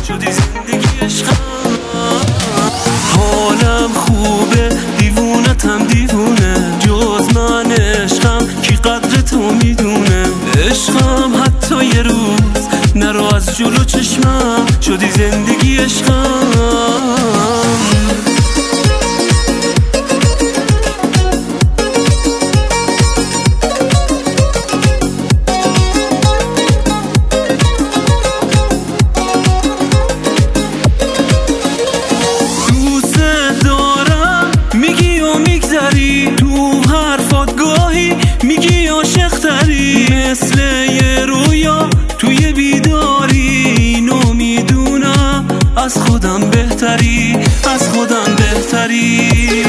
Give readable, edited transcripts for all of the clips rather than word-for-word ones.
شدی زندگی عشقم. حالم خوبه دیوونتم دیوونه، جز من عشقم کی قدر تو میدونه. عشقم حتی یه روز نرو از جلو چشمم، شدی زندگی عشقم. تو حرفات گاهی میگی عاشق تری، مثل یه رویا توی بیداری. اینو میدونم از خودم بهتری، از خودم بهتری.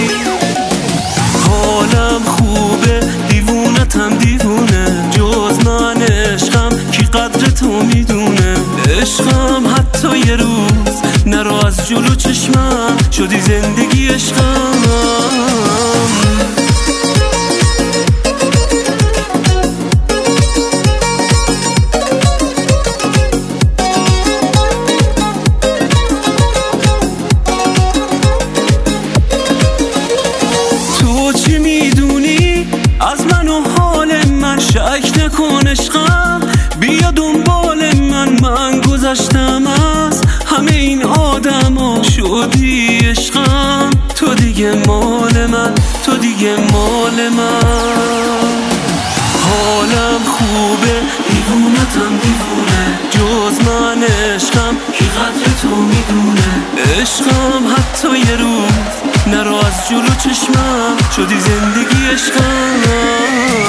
حالم خوبه دیوونتم دیوونه، جز من عشقم کی قدر تو میدونه. عشقم حتی یه روز نرو از جلو چشمم، شدی زندگی عشقم. چی میدونی از من و حال من؟ شک نکن عشقم، بیا دنبال من گذشتم از همه این آدما، شدی عشقم. تو دیگه مال من، تو دیگه مال من. حالم خوبه دیوونتم دیوونه، جز من عشقم کی قدر تو میدونه. عشقم حتی یه روز نرو از جلو چشمم، شدی زندگی عشقم.